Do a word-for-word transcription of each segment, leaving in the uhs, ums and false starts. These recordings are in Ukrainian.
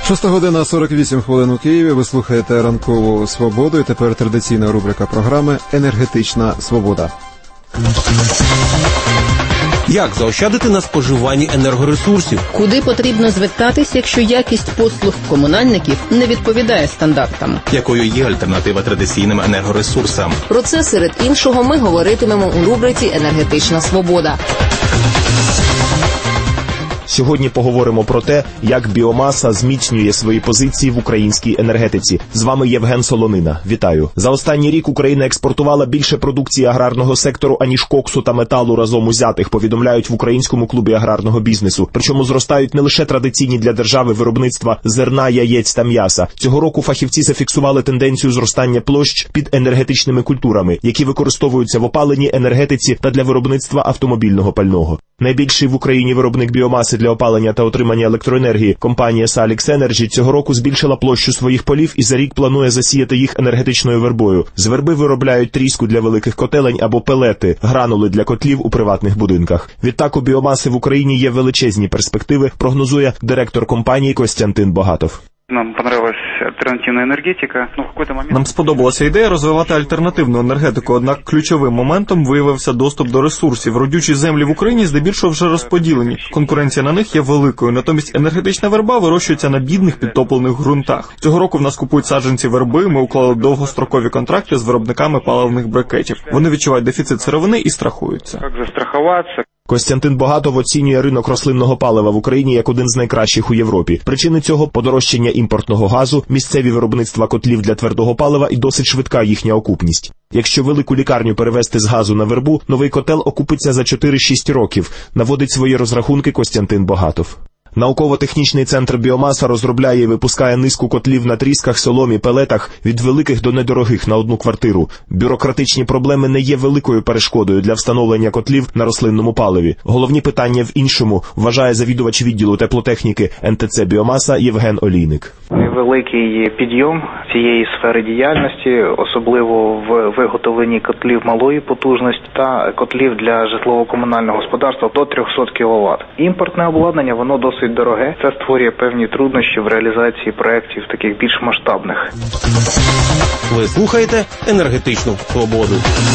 Шоста година сорок вісім хвилин у Києві. Ви слухаєте ранкову свободу. І тепер традиційна рубрика програми «Енергетична свобода». Як заощадити на споживанні енергоресурсів? Куди потрібно звертатись, якщо якість послуг комунальників не відповідає стандартам? Якою є альтернатива традиційним енергоресурсам? Про це, серед іншого, ми говоритимемо у рубриці «Енергетична свобода». Сьогодні поговоримо про те, як біомаса зміцнює свої позиції в українській енергетиці. З вами Євген Солонина. Вітаю. За останній рік Україна експортувала більше продукції аграрного сектору, аніж коксу та металу разом узятих, повідомляють в Українському клубі аграрного бізнесу. Причому зростають не лише традиційні для держави виробництва зерна, яєць та м'яса. Цього року фахівці зафіксували тенденцію зростання площ під енергетичними культурами, які використовуються в опаленні, енергетиці та для виробництва автомобільного пального. Найбільший в Україні виробник біомаси для опалення та отримання електроенергії, компанія Salix Energy, цього року збільшила площу своїх полів і за рік планує засіяти їх енергетичною вербою. З верби виробляють тріску для великих котелень або пелети, гранули для котлів у приватних будинках. Відтак у біомаси в Україні є величезні перспективи, прогнозує директор компанії Костянтин Богатов. Нам понравилась альтернативна енергетика. Ну, в якийсь момент... Нам сподобалася ідея розвивати альтернативну енергетику, однак ключовим моментом виявився доступ до ресурсів. Родючі землі в Україні здебільшого вже розподілені. Конкуренція на них є великою, натомість енергетична верба вирощується на бідних підтоплених ґрунтах. Цього року в нас купують саджанці верби, ми уклали довгострокові контракти з виробниками паливних брикетів. Вони відчувають дефіцит сировини і страхуються. Як застрахуватися? Костянтин Богатов оцінює ринок рослинного палива в Україні як один з найкращих у Європі. Причини цього – подорожчання імпортного газу, місцеві виробництва котлів для твердого палива і досить швидка їхня окупність. Якщо велику лікарню перевести з газу на вербу, новий котел окупиться за чотири-шість років, наводить свої розрахунки Костянтин Богатов. Науково-технічний центр «Біомаса» розробляє і випускає низку котлів на трісках, соломі, пелетах від великих до недорогих на одну квартиру. Бюрократичні проблеми не є великою перешкодою для встановлення котлів на рослинному паливі. Головні питання в іншому, вважає завідувач відділу теплотехніки ен те це «Біомаса» Євген Олійник. Великий підйом цієї сфери діяльності, особливо в виготовленні котлів малої потужності та котлів для житлово-комунального господарства до триста кіловат. Імпортне обладнання, воно досить дороге. Це створює певні труднощі в реалізації проєктів таких більш масштабних. Ви слухаєте «Енергетичну свободу».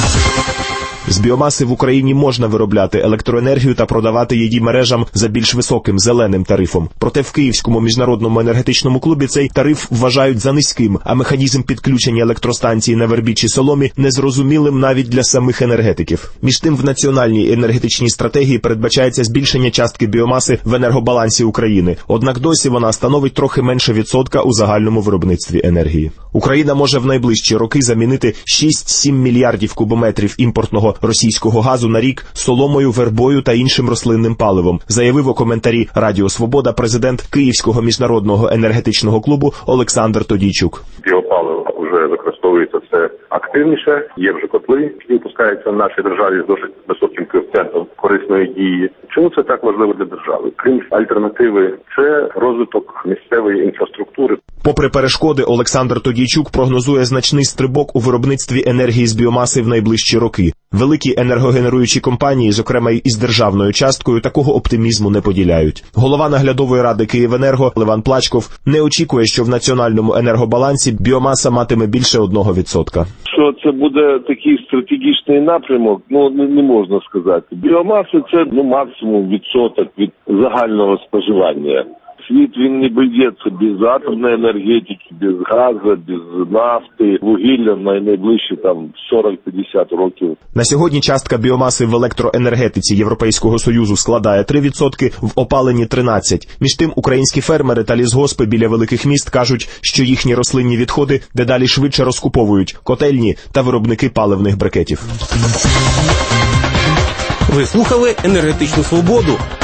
З біомаси в Україні можна виробляти електроенергію та продавати її мережам за більш високим зеленим тарифом. Проте в Київському міжнародному енергетичному клубі цей тариф вважають за низьким, а механізм підключення електростанції на вербі чи соломі незрозумілим навіть для самих енергетиків. Між тим, в національній енергетичній стратегії передбачається збільшення частки біомаси в енергобалансі України. Однак досі вона становить трохи менше відсотка у загальному виробництві енергії. Україна може в найближчі роки замінити шість-сім мільярдів кубометрів імпортного російського газу на рік соломою, вербою та іншим рослинним паливом, заявив у коментарі Радіо Свобода президент Київського міжнародного енергетичного клубу Олександр Тодійчук. Біопаливо вже використовується все активніше, є вже котли, які випускаються в нашій державі з досить високим коефіцієнтом корисної дії. Чому це так важливо для держави? Крім альтернативи, це розвиток місцевої інфраструктури. Попри перешкоди, Олександр Тодійчук прогнозує значний стрибок у виробництві енергії з біомаси в найближчі роки. Великі енергогенеруючі компанії, зокрема й із державною часткою, такого оптимізму не поділяють. Голова наглядової ради «Київенерго» Леван Плачков не очікує, що в національному енергобалансі біомаса матиме більше одного відсотка. Що це буде такий стратегічний напрямок, ну не, не можна сказати. Біомаса – це ну, максимум відсоток від загального споживання. Світ, він не обійдеться без атомної енергетики, без газу, без нафти, вугілля на найближчі там сорок-п'ятдесят років. На сьогодні частка біомаси в електроенергетиці Європейського Союзу складає три відсотки, в опаленні тринадцять. Між тим, українські фермери та лісгоспи біля великих міст кажуть, що їхні рослинні відходи дедалі швидше розкуповують котельні та виробники паливних брикетів. Ви слухали «Енергетичну свободу».